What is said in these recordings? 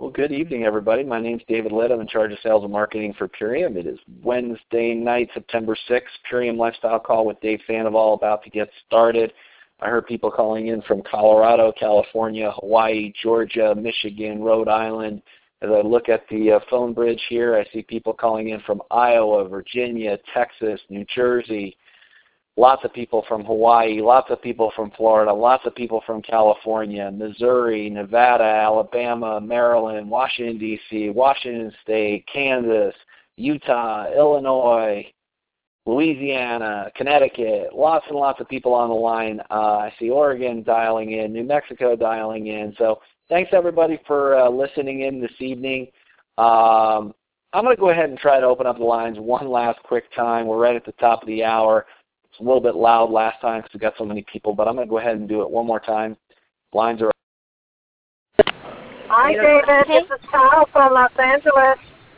Well, good evening, everybody. My name's David Litt. I'm in charge of sales and marketing for Purium. It is Wednesday night, September 6th. Purium Lifestyle Call with Dave Sandoval about to get started. I heard people calling in from Colorado, California, Hawaii, Georgia, Michigan, Rhode Island. As I look at the phone bridge here, I see people calling in from Iowa, Virginia, Texas, New Jersey. Lots of people from Hawaii, lots of people from Florida, lots of people from California, Missouri, Nevada, Alabama, Maryland, Washington, D.C., Washington State, Kansas, Utah, Illinois, Louisiana, Connecticut, lots and lots of people on the line. I see Oregon dialing in, New Mexico dialing in. So thanks, everybody, for listening in this evening. I'm going to go ahead and try to open up the lines one last quick time. We're right at the top of the hour. It's a little bit loud last time because we got so many people, but I'm going to go ahead and do it one more time. Lines are Hi, David. Hey. This is Kyle from Los Angeles.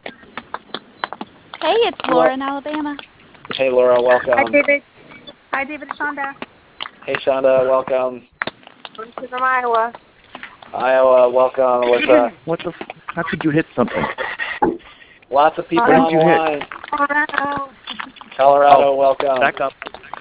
Hey, it's Laura in Alabama. Hey, Laura, welcome. Hi, David. Hi, David. Shonda. Hey, Shonda, welcome. I'm from Iowa. Iowa, welcome. How could you hit something? Lots of people Where on did you the hit? line. Colorado. Colorado, welcome. Back up.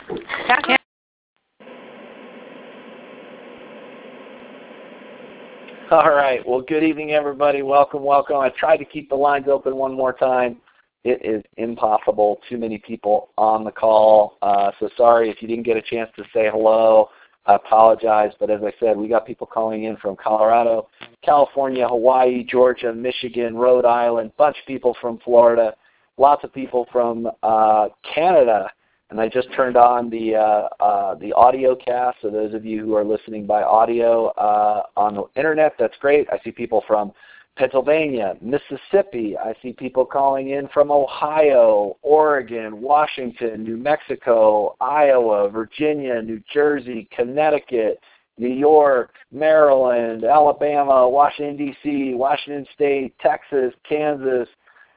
All right. Well, good evening, everybody. Welcome. I tried to keep the lines open one more time. It is impossible. Too many people on the call. So sorry if you didn't get a chance to say hello. I apologize. But as I said, we got people calling in from Colorado, California, Hawaii, Georgia, Michigan, Rhode Island, bunch of people from Florida, lots of people from Canada. And I just turned on the audio cast. So those of you who are listening by audio on the internet, that's great. I see people from Pennsylvania, Mississippi. I see people calling in from Ohio, Oregon, Washington, New Mexico, Iowa, Virginia, New Jersey, Connecticut, New York, Maryland, Alabama, Washington, D.C., Washington State, Texas, Kansas,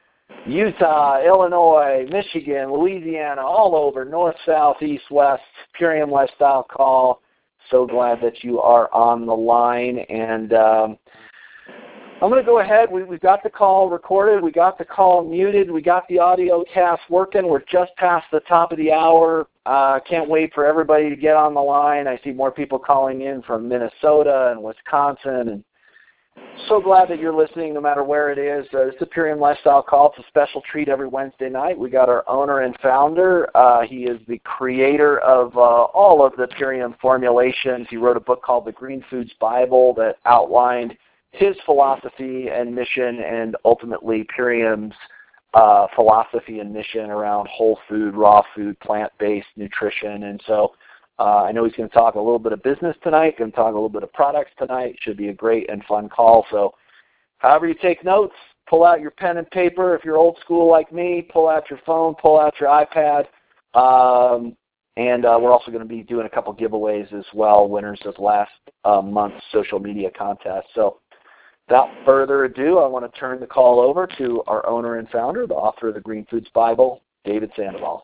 Utah, Illinois, Michigan, Louisiana, all over, north, south, east, west, Purium Lifestyle Call. So glad that you are on the line. And I'm going to go ahead. We've got the call recorded. We got the call muted. We got the audio cast working. We're just past the top of the hour. Can't wait for everybody to get on the line. I see more people calling in from Minnesota and Wisconsin, and so glad that you're listening no matter where it is. It's the Purium Lifestyle Call. It's a special treat every Wednesday night. We got our owner and founder. He is the creator of all of the Purium formulations. He wrote a book called The Green Foods Bible that outlined his philosophy and mission, and ultimately Purium's philosophy and mission around whole food, raw food, plant-based nutrition. And so I know he's going to talk a little bit of business tonight, going to talk a little bit of products tonight. Should be a great and fun call. So however you take notes, pull out your pen and paper. If you're old school like me, pull out your phone, pull out your iPad. And we're also going to be doing a couple giveaways as well, winners of last month's social media contest. So without further ado, I want to turn the call over to our owner and founder, the author of the Green Foods Bible, David Sandoval.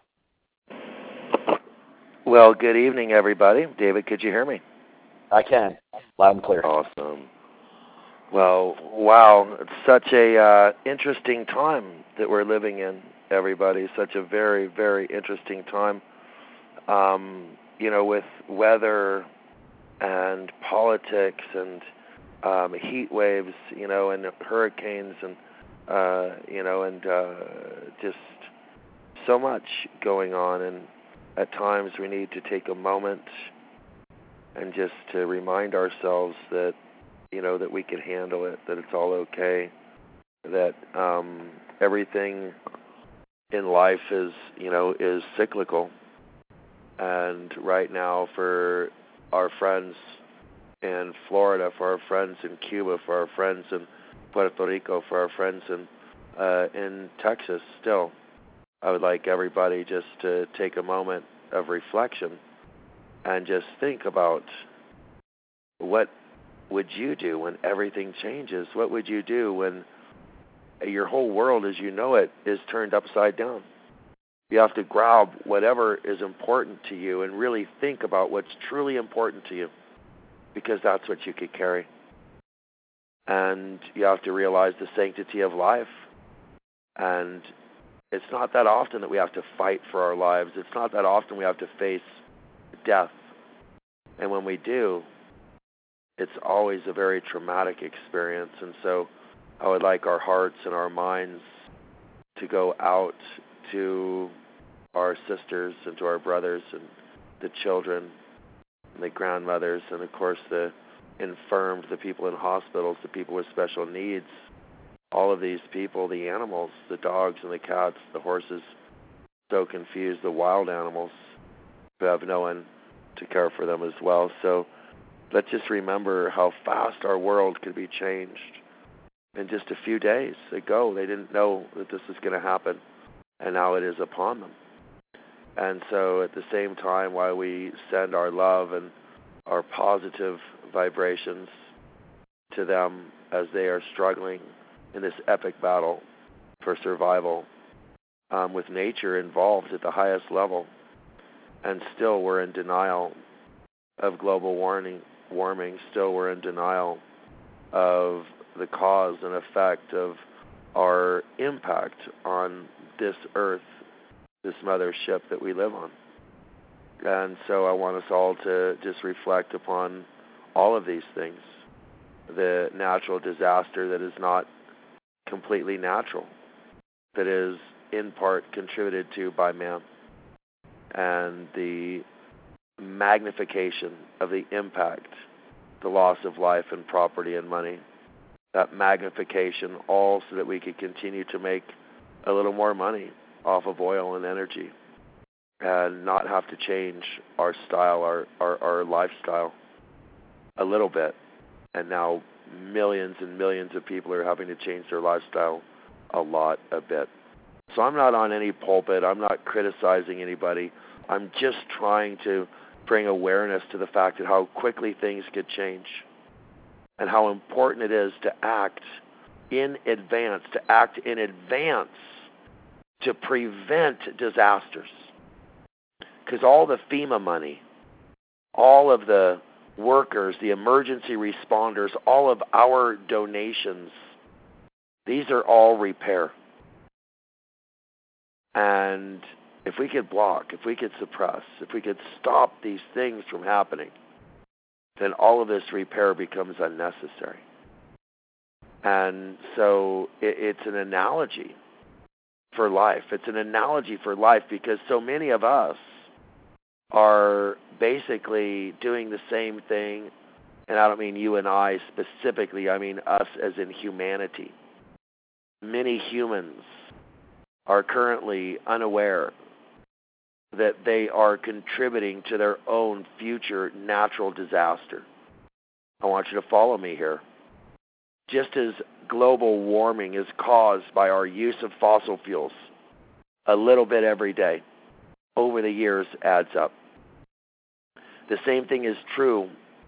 Well, good evening, everybody. David, could you hear me? I can, loud and clear. Awesome. Well, wow, it's such a interesting time that we're living in, everybody. Such a very, very interesting time. With weather and politics and heat waves, and hurricanes and, just so much going on. And at times we need to take a moment and just to remind ourselves that, that we can handle it, that it's all okay, that everything in life is cyclical. And right now, for our friends in Florida, for our friends in Cuba, for our friends in Puerto Rico, for our friends in Texas still, I would like everybody just to take a moment of reflection and just think about what would you do when everything changes? What would you do when your whole world as you know it is turned upside down? You have to grab whatever is important to you and really think about what's truly important to you, because that's what you could carry. And you have to realize the sanctity of life. And it's not that often that we have to fight for our lives. It's not that often we have to face death. And when we do, it's always a very traumatic experience. And so I would like our hearts and our minds to go out to our sisters and to our brothers and the children and the grandmothers and, of course, the infirmed, the people in hospitals, the people with special needs, all of these people, the animals, the dogs and the cats, the horses, so confused, the wild animals who have no one to care for them as well. So let's just remember how fast our world could be changed in just a few days ago. They didn't know that this was going to happen, and now it is upon them. And so at the same time, while we send our love and our positive vibrations to them as they are struggling in this epic battle for survival, with nature involved at the highest level, and still we're in denial of global warming, still we're in denial of the cause and effect of our impact on this earth, this mothership that we live on. And so I want us all to just reflect upon all of these things. The natural disaster that is not completely natural, that is in part contributed to by man, and the magnification of the impact, the loss of life and property and money, that magnification all so that we could continue to make a little more money off of oil and energy and not have to change our style, our lifestyle a little bit. And now millions and millions of people are having to change their lifestyle a bit. So I'm not on any pulpit. I'm not criticizing anybody. I'm just trying to bring awareness to the fact that how quickly things could change and how important it is to act in advance, to prevent disasters. Because all the FEMA money, all of the workers, the emergency responders, all of our donations, these are all repair. And if we could block, if we could suppress, if we could stop these things from happening, then all of this repair becomes unnecessary. And so it's an analogy for life. It's an analogy for life because so many of us are basically doing the same thing, and I don't mean you and I specifically, I mean us as in humanity. Many humans are currently unaware that they are contributing to their own future natural disaster. I want you to follow me here. Just as global warming is caused by our use of fossil fuels, a little bit every day, over the years adds up. The same thing is true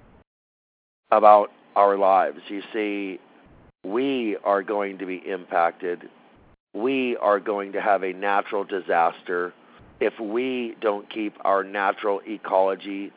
about our lives. You see, we are going to be impacted. We are going to have a natural disaster if we don't keep our natural ecology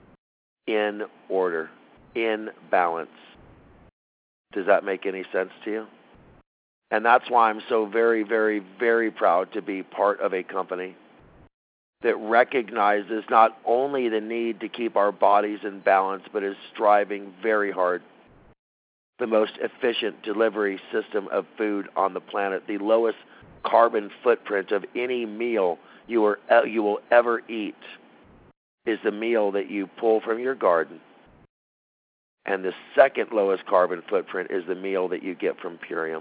in order, in balance. Does that make any sense to you? And that's why I'm so very, very, very proud to be part of a company that recognizes not only the need to keep our bodies in balance, but is striving very hard. The most efficient delivery system of food on the planet, the lowest carbon footprint of any meal you will ever eat is the meal that you pull from your garden. And the second lowest carbon footprint is the meal that you get from Purium.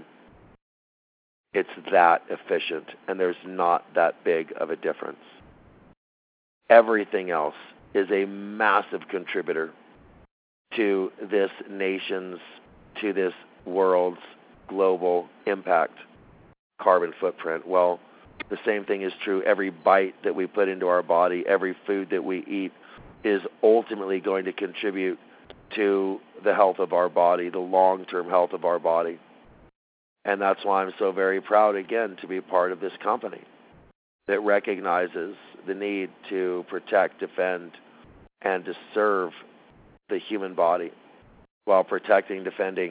It's that efficient, and there's not that big of a difference. Everything else is a massive contributor to this nation's, to this world's global impact carbon footprint. Well, the same thing is true. Every bite that we put into our body, every food that we eat is ultimately going to contribute to the health of our body, the long-term health of our body. And that's why I'm so very proud, again, to be part of this company that recognizes the need to protect, defend, and to serve the human body while protecting, defending,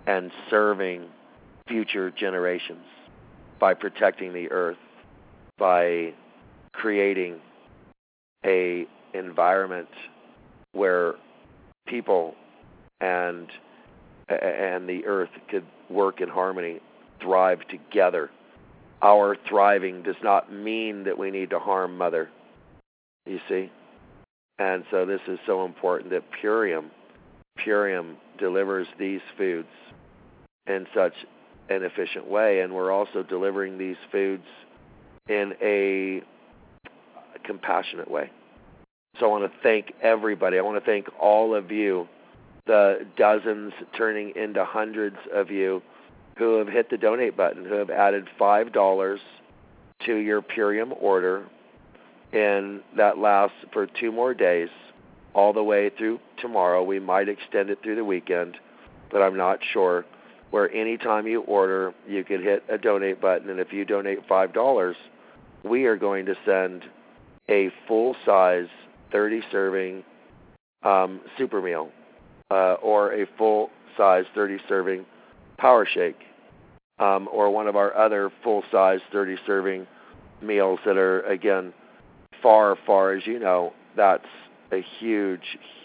and serving future generations by protecting the earth, by creating a environment where people and the earth could work in harmony, thrive together. Our thriving does not mean that we need to harm Mother, you see? And so this is so important that Purium delivers these foods in such an efficient way, and we're also delivering these foods in a compassionate way. So I want to thank everybody. I want to thank all of you, the dozens turning into hundreds of you who have hit the donate button, who have added $5 to your Purium order, and that lasts for 2 more days, all the way through tomorrow. We might extend it through the weekend, but I'm not sure. Where anytime you order, you can hit a donate button, and if you donate $5, we are going to send a full-size 30-serving super meal or a full-size 30-serving Power Shake or one of our other full-size 30-serving meals that are, again, far, as you know, that's a huge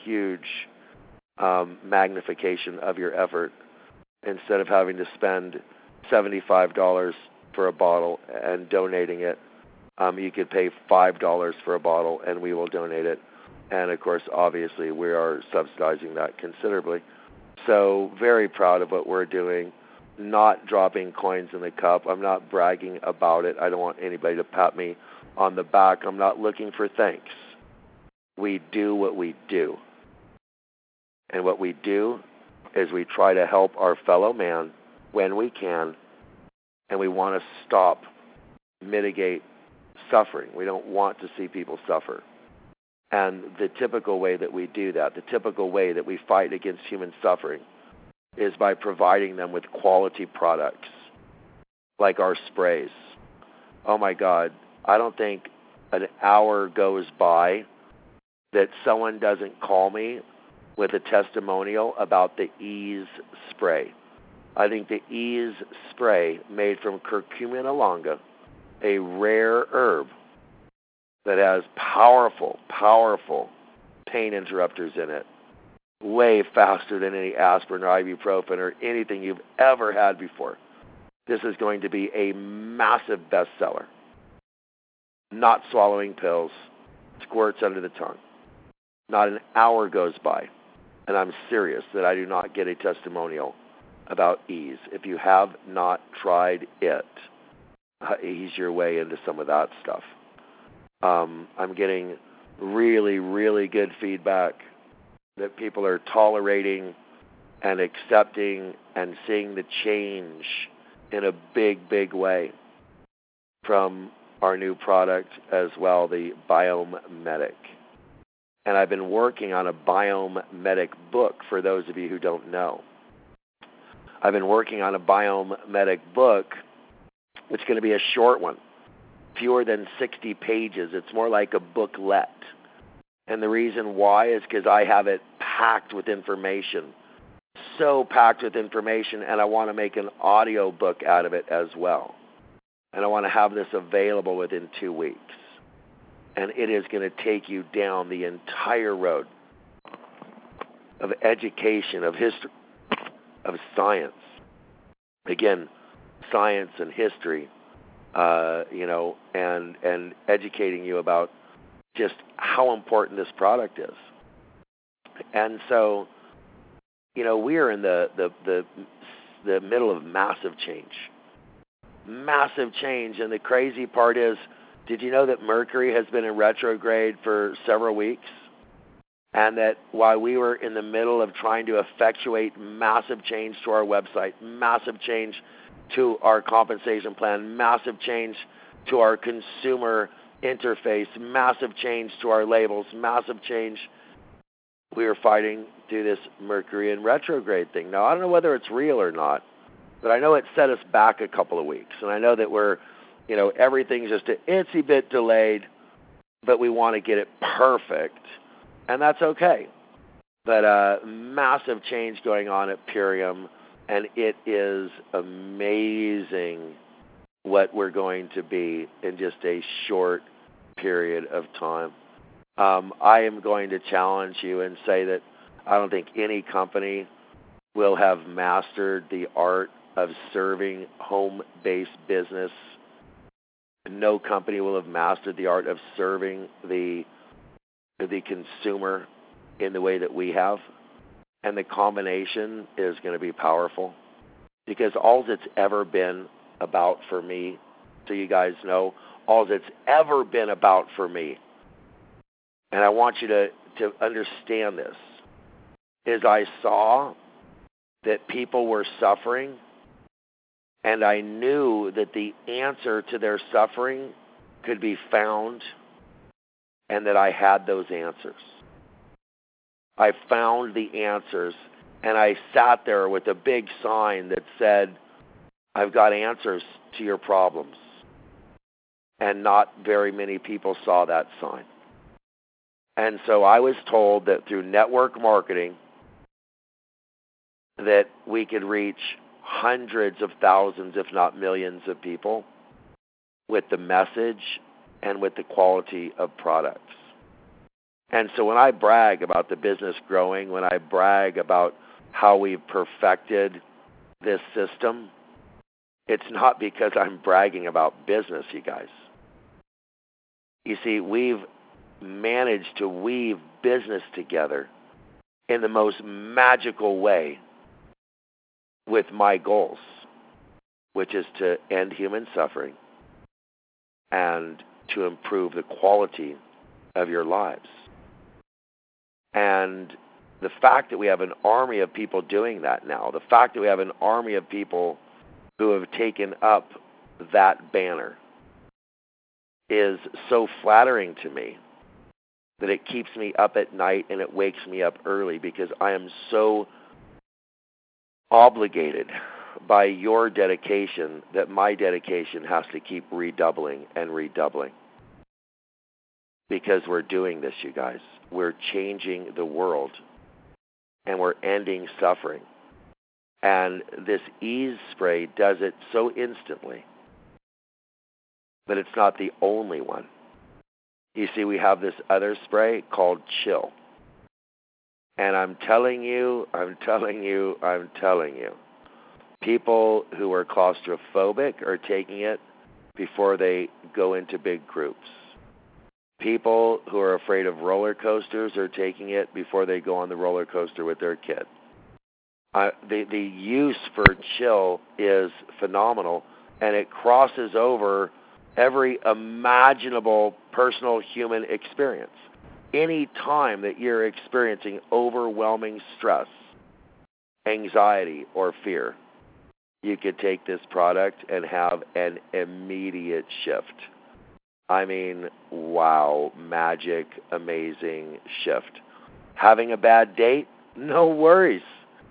magnification of your effort. Instead of having to spend $75 for a bottle and donating it, you could pay $5 for a bottle and we will donate it. And, of course, obviously we are subsidizing that considerably. So very proud of what we're doing, not dropping coins in the cup. I'm not bragging about it. I don't want anybody to pat me on the back. I'm not looking for thanks. We do what we do. And what we do is we try to help our fellow man when we can, and we want to stop, mitigate suffering. We don't want to see people suffer. And the typical way that we do that, the typical way that we fight against human suffering is by providing them with quality products like our sprays. Oh my God, I don't think an hour goes by that someone doesn't call me with a testimonial about the Ease spray. I think the Ease spray, made from Curcumin longa, a rare herb that has powerful pain interrupters in it, way faster than any aspirin or ibuprofen or anything you've ever had before. This is going to be a massive bestseller. Not swallowing pills, squirts under the tongue. Not an hour goes by, and I'm serious that I do not get a testimonial about Ease. If you have not tried it, ease your way into some of that stuff. I'm getting really good feedback that people are tolerating and accepting and seeing the change in a big way from our new product as well, the Biome Medic. And I've been working on a Biome Medic book for those of you who don't know. I've been working on a Biome Medic book, which is going to be a short one, fewer than 60 pages. It's more like a booklet. And the reason why is because I have it packed with information, so packed with information, and I want to make an audio book out of it as well. And I want to have this available within 2 weeks. And it is going to take you down the entire road of education, of history, of science. Again, science and history, and educating you about just how important this product is. And so, we are in the middle of massive change. Massive change, and the crazy part is, did you know that Mercury has been in retrograde for several weeks? And that while we were in the middle of trying to effectuate massive change to our website, massive change to our compensation plan, massive change to our consumer interface, massive change to our labels, massive change, we are fighting through this Mercury in retrograde thing. Now, I don't know whether it's real or not, but I know it set us back a couple of weeks. And I know that we're, everything's just an itsy bit delayed, but we want to get it perfect. And that's okay. But massive change going on at Purium, And it is amazing what we're going to be in just a short period of time. I am going to challenge you and say that I don't think any company will have mastered the art of serving home-based business. No company will have mastered the art of serving the consumer in the way that we have. And the combination is going to be powerful, because all it's ever been about for me, so you guys know, all it's ever been about for me, and I want you to understand this, is I saw that people were suffering, and I knew that the answer to their suffering could be found, and that I had those answers. I found the answers, and I sat there with a big sign that said, I've got answers to your problems. And not very many people saw that sign. And so I was told that through network marketing that we could reach hundreds of thousands, if not millions of people with the message and with the quality of products. And so when I brag about the business growing, when I brag about how we've perfected this system, it's not because I'm bragging about business, you guys. You see, we've managed to weave business together in the most magical way with my goals, which is to end human suffering and to improve the quality of your lives. And the fact that we have an army of people doing that now, the fact that we have an army of people who have taken up that banner is so flattering to me that it keeps me up at night and it wakes me up early, because I am so obligated by your dedication that my dedication has to keep redoubling and redoubling. Because we're doing this, you guys. We're changing the world, and we're ending suffering. And this ease spray does it so instantly, but it's not the only one. You see, we have this other spray called Chill. And I'm telling you, people who are claustrophobic are taking it before they go into big groups. People who are afraid of roller coasters are taking it before they go on the roller coaster with their kid. The use for Chill is phenomenal, and it crosses over every imaginable personal human experience. Any time that you're experiencing overwhelming stress, anxiety, or fear, you could take this product and have an immediate shift. I mean, wow, magic, amazing shift. Having a bad date? No worries.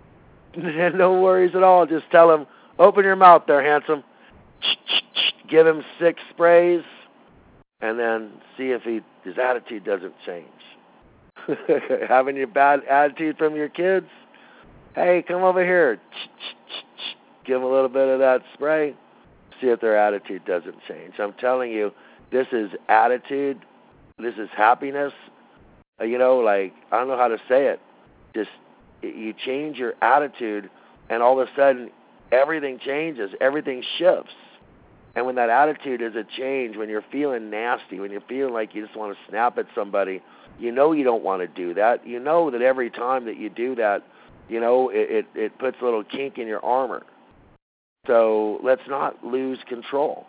No worries at all. Just tell him, open your mouth there, handsome. Give him 6 sprays, and then see if his attitude doesn't change. Having a bad attitude from your kids? Hey, come over here. Give them a little bit of that spray. See if their attitude doesn't change. I'm telling you, this is attitude. This is happiness. I don't know how to say it. Just, you change your attitude, and all of a sudden, everything changes. Everything shifts. And when that attitude is a change, when you're feeling nasty, when you're feeling like you just want to snap at somebody, you know you don't want to do that. You know that every time that you do that, it puts a little kink in your armor. So let's not lose control.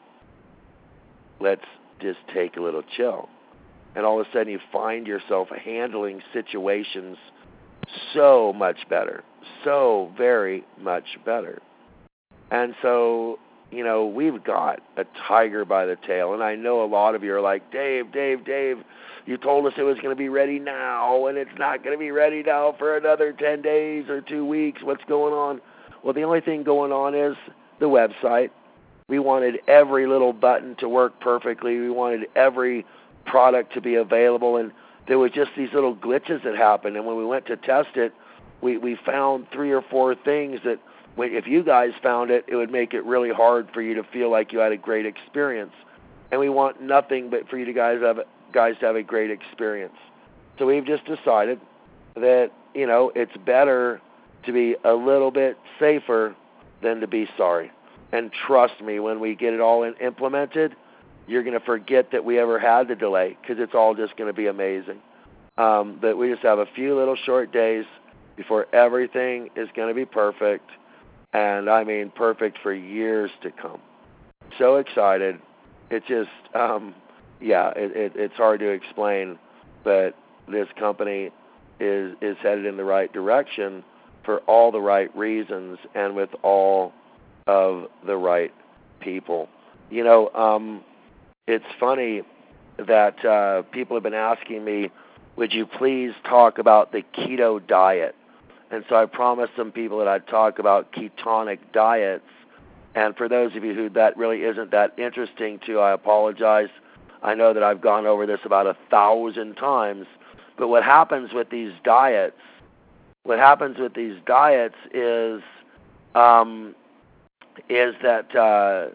Let's just take a little chill. And all of a sudden you find yourself handling situations so much better, so very much better. And so, we've got a tiger by the tail. And I know a lot of you are like, Dave, you told us it was going to be ready now, and it's not going to be ready now for another 10 days or 2 weeks. What's going on? Well, the only thing going on is the website. We wanted every little button to work perfectly. We wanted every product to be available, and there were just these little glitches that happened. And when we went to test it, we found 3 or 4 things that if you guys found it, it would make it really hard for you to feel like you had a great experience. And we want nothing but for you guys to have a great experience. So we've just decided that, it's better to be a little bit safer than to be sorry. And trust me, when we get it all implemented, you're going to forget that we ever had the delay, because it's all just going to be amazing. But we just have a few little short days before everything is going to be perfect, and I mean perfect for years to come. So excited. It's just, it's hard to explain, but this company is headed in the right direction for all the right reasons and with all of the right people. It's funny that people have been asking me, would you please talk about the keto diet? And so I promised some people that I'd talk about ketonic diets. And for those of you who that really isn't that interesting to, I apologize. I know that I've gone over this about 1,000 times. But what happens with these diets is that,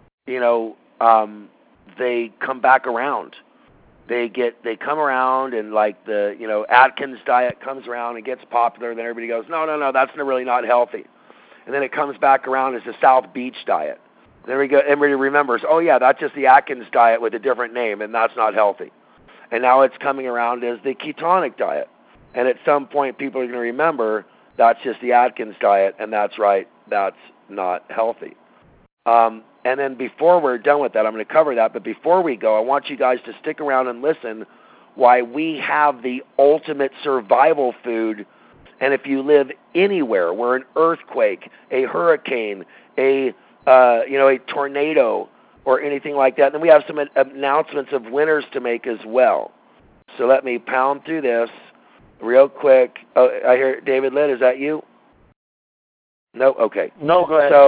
they come back around. They come around, and like the, Atkins diet comes around and gets popular, then everybody goes, no, that's really not healthy. And then it comes back around as the South Beach diet. There we go. Everybody remembers, oh yeah, that's just the Atkins diet with a different name, and that's not healthy. And now it's coming around as the ketonic diet. And at some point, people are going to remember that's just the Atkins diet, and that's right, that's not healthy. And then before we're done with that, I'm going to cover that. But before we go, I want you guys to stick around and listen why we have the ultimate survival food. And if you live anywhere where an earthquake, a hurricane, a tornado, or anything like that, then we have some announcements of winners to make as well. So let me pound through this real quick. Oh, I hear David Litt. Is that you? No? Okay. No, go ahead.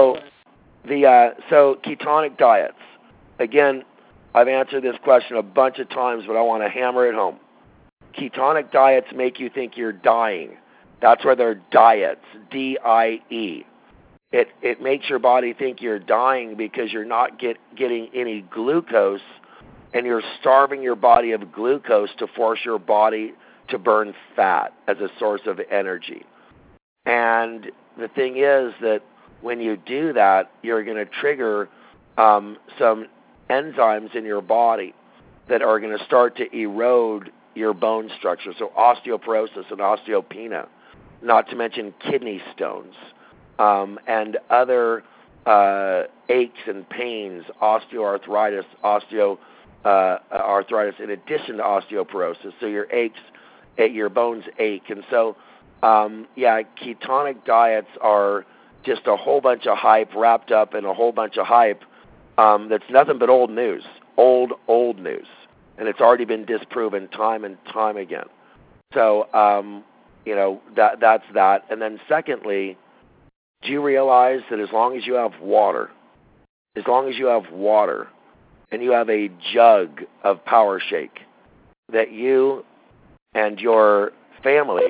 So ketonic diets. Again, I've answered this question a bunch of times, but I want to hammer it home. Ketonic diets make you think you're dying. That's why they're diets, D-I-E. It makes your body think you're dying because you're not getting any glucose, and you're starving your body of glucose to force your body to burn fat as a source of energy. And the thing is that when you do that, you're going to trigger some enzymes in your body that are going to start to erode your bone structure. So osteoporosis and osteopenia, not to mention kidney stones, and other aches and pains, osteoarthritis, arthritis in addition to osteoporosis. So your bones ache. And so, ketonic diets are just a whole bunch of hype wrapped up in a whole bunch of hype that's nothing but old news, old news. And it's already been disproven time and time again. So, that's that. And then secondly, do you realize that as long as you have water, and you have a jug of Power Shake, that you and your family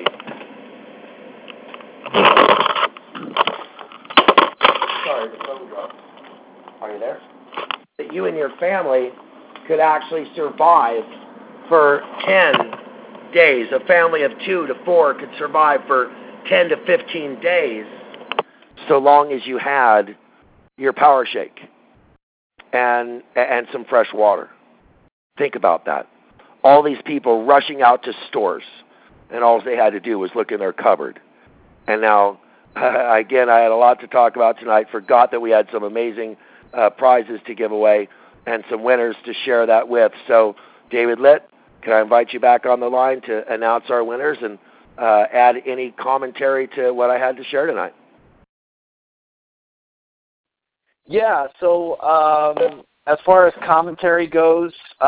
sorry, the phone dropped. Are you there? That you and your family could actually survive for 10 days. A family of 2 to 4 could survive for 10 to 15 days, so long as you had your Power Shake and some fresh water. Think about that. All these people rushing out to stores, and all they had to do was look in their cupboard. And now, again, I had a lot to talk about tonight. Forgot that we had some amazing prizes to give away and some winners to share that with. So, David Litt, can I invite you back on the line to announce our winners and add any commentary to what I had to share tonight? Yeah, so as far as commentary goes,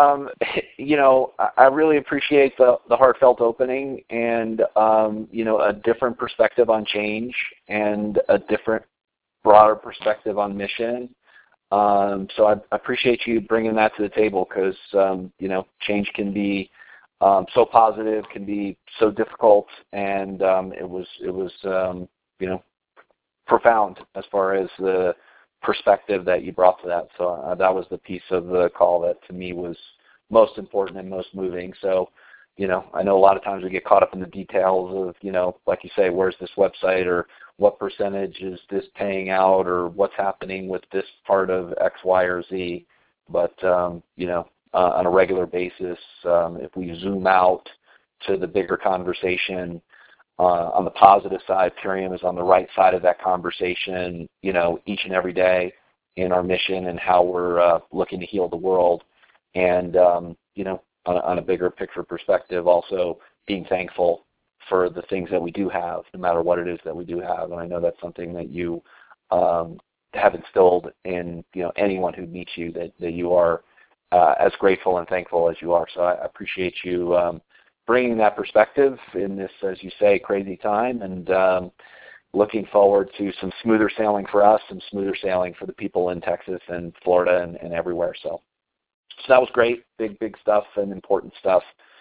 I really appreciate the heartfelt opening and, a different perspective on change and a different, broader perspective on mission. So I appreciate you bringing that to the table because, change can be so positive, can be so difficult, and it was profound as far as the perspective that you brought to that. So that was the piece of the call that to me was most important and most moving. So, I know a lot of times we get caught up in the details of, like you say, where's this website or what percentage is this paying out or what's happening with this part of X, Y, or Z. But, on a regular basis, if we zoom out to the bigger conversation, on the positive side, Purium is on the right side of that conversation, each and every day in our mission and how we're looking to heal the world. And, on a bigger picture perspective, also being thankful for the things that we do have, no matter what it is that we do have. And I know that's something that you have instilled in anyone who meets you, that you are as grateful and thankful as you are. So I appreciate you bringing that perspective in this, as you say, crazy time, and looking forward to some smoother sailing for us, some smoother sailing for the people in Texas and Florida and everywhere. So that was great, big stuff and important stuff.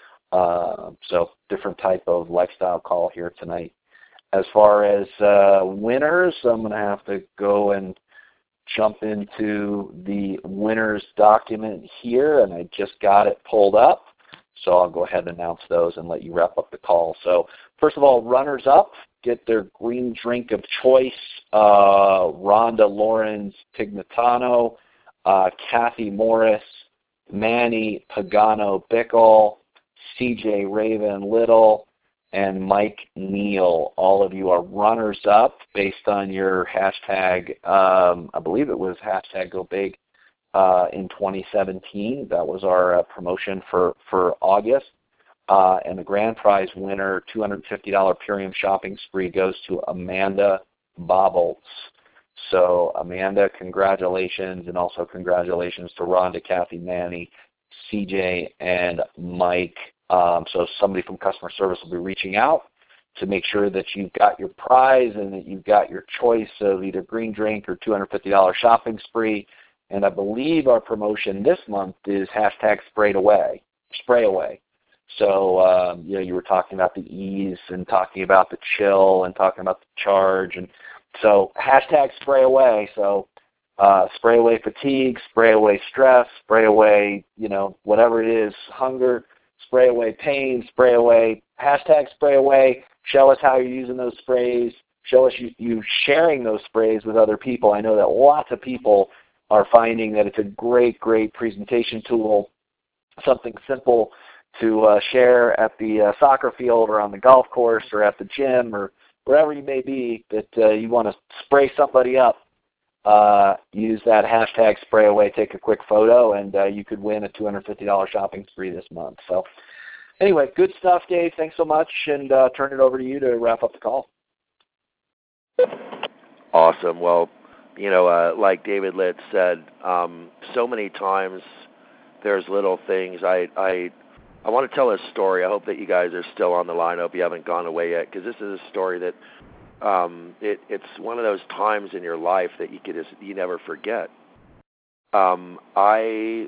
So different type of lifestyle call here tonight. As far as winners, I'm going to have to go and jump into the winners document here, and I just got it pulled up. So I'll go ahead and announce those and let you wrap up the call. So first of all, runners up get their green drink of choice. Rhonda Lawrence Pignatano, Kathy Morris, Manny Pagano-Bickle, CJ Raven Little, and Mike Neal. All of you are runners up based on your hashtag, I believe it was hashtag Go Big in 2017. That was our promotion for August. And the grand prize winner, $250 Purium shopping spree, goes to Amanda Bobbolts. So Amanda, congratulations, and also congratulations to Rhonda, Kathy, Manny, CJ, and Mike. So somebody from customer service will be reaching out to make sure that you've got your prize and that you've got your choice of either green drink or $250 shopping spree. And I believe our promotion this month is hashtag spray away. So, you were talking about the ease and talking about the chill and talking about the charge. And so hashtag spray away. So spray away fatigue, spray away stress, spray away, whatever it is, hunger, spray away pain, spray away, hashtag spray away. Show us how you're using those sprays. Show us you sharing those sprays with other people. I know that lots of people are finding that it's a great presentation tool, something simple to share at the soccer field or on the golf course or at the gym or wherever you may be, that you want to spray somebody up. Use that hashtag spray away, take a quick photo, and you could win a $250 shopping spree this month. So anyway, good stuff, Dave. Thanks so much, and turn it over to you to wrap up the call. Awesome. Well, like David Litz said, so many times there's little things. I want to tell a story. I hope that you guys are still on the line. I hope you haven't gone away yet, because this is a story that it's one of those times in your life that you never forget. There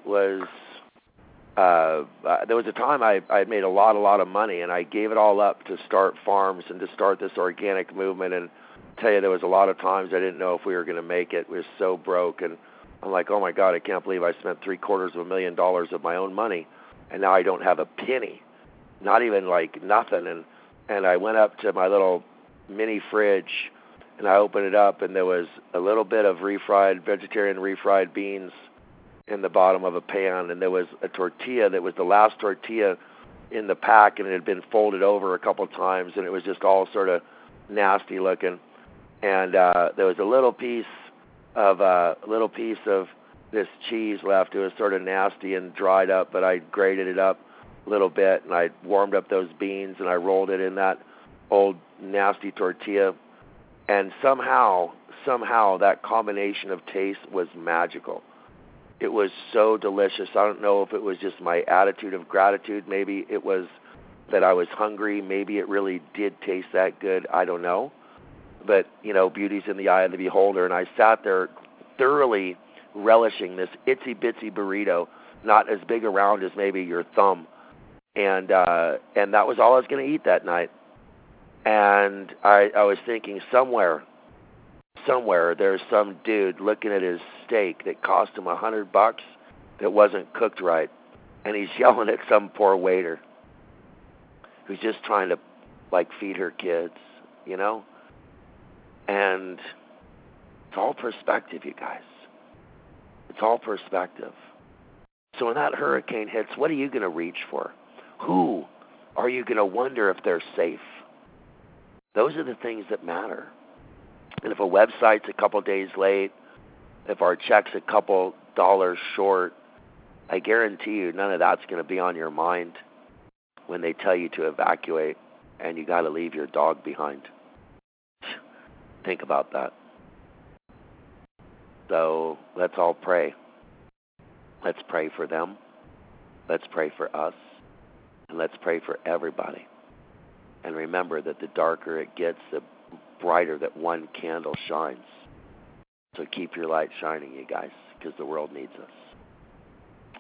was a time I had made a lot of money, and I gave it all up to start farms and to start this organic movement. And I tell you, there was a lot of times I didn't know if we were going to make it. We were so broke, and I'm like, oh my God, I can't believe I spent $750,000 of my own money, and now I don't have a penny, not even like nothing. And I went up to my little mini fridge, and I opened it up, and there was a little bit of vegetarian refried beans in the bottom of a pan, and there was a tortilla that was the last tortilla in the pack, and it had been folded over a couple times, and it was just all sort of nasty looking. And there was a little piece of this cheese left. It was sort of nasty and dried up, but I grated it up a little bit, and I warmed up those beans, and I rolled it in that old nasty tortilla, and somehow that combination of taste was magical. It was so delicious. I don't know if it was just my attitude of gratitude. Maybe it was that I was hungry. Maybe it really did taste that good. I don't know. But, beauty's in the eye of the beholder, and I sat there thoroughly relishing this itsy-bitsy burrito, not as big around as maybe your thumb. And that was all I was going to eat that night. And I was thinking somewhere somewhere there's some dude looking at his steak that cost him $100 that wasn't cooked right, and he's yelling at some poor waiter who's just trying to feed her kids, And it's all perspective, you guys. It's all perspective. So when that hurricane hits, what are you going to reach for? Who are you going to wonder if they're safe? Those are the things that matter. And if a website's a couple days late, if our check's a couple dollars short, I guarantee you none of that's going to be on your mind when they tell you to evacuate and you got to leave your dog behind. Think about that. So let's all pray. Let's pray for them. Let's pray for us. And let's pray for everybody. And remember that the darker it gets, the brighter that one candle shines. So keep your light shining, you guys, because the world needs us.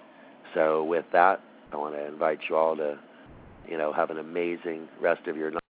So with that, I want to invite you all to, have an amazing rest of your night.